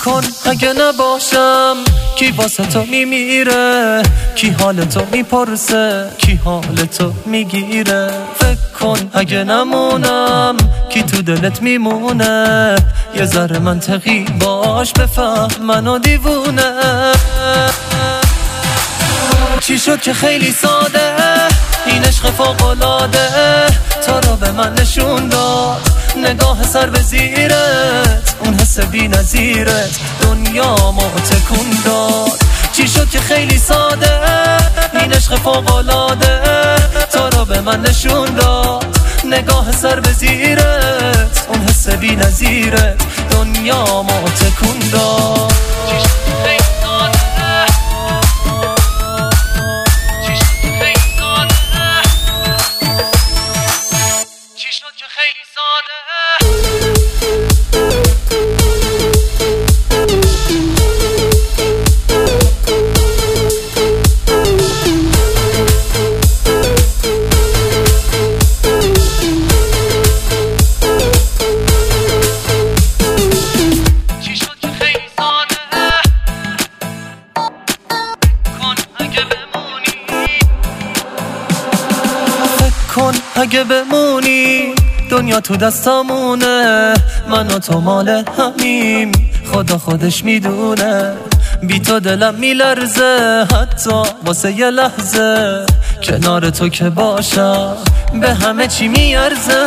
کن اگه نباشم کی واسه تو میمیره، کی حال تو میپرسه، کی حال تو میگیره. فکر کن اگه نمونم کی تو دلت میمونه، یه ذره منطقی باش بفهم منو دیوونه. چی شد که خیلی ساده این عشق فوق‌العاده تو رو به من نشون داد، نگاه سر به زیرت، اون حس بی نظیرت دنیا ما تکون داد. چی شد که خیلی ساده این عشق فوق‌العاده تو رو به من نشون داد، نگاه سر به زیرت، اون حس بی نظیرت دنیا ما تکون داد. اگه بمونی دنیا تو دستامونه، من و تو مال همیم خدا خودش میدونه. بی تو دلم میلرزه حتی واسه یه لحظه، کنار تو که باشم به همه چی میارزه.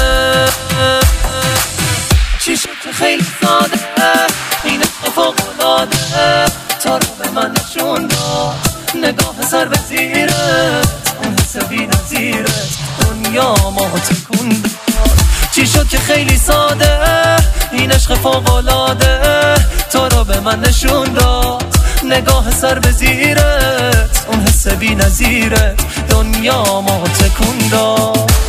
چی شد که خیلی ساده این عشق فوق‌العاده تو رو به من نشون داد، نگاه سر به زیرت، اون حس بی نظیرت دنیا ما تکون داد. چی شد که خیلی ساده این عشق فوق‌العاده تو رو به من نشون داد، نگاه سر به زیرت، اون حس بی نظیرت دنیا ما تکون داد.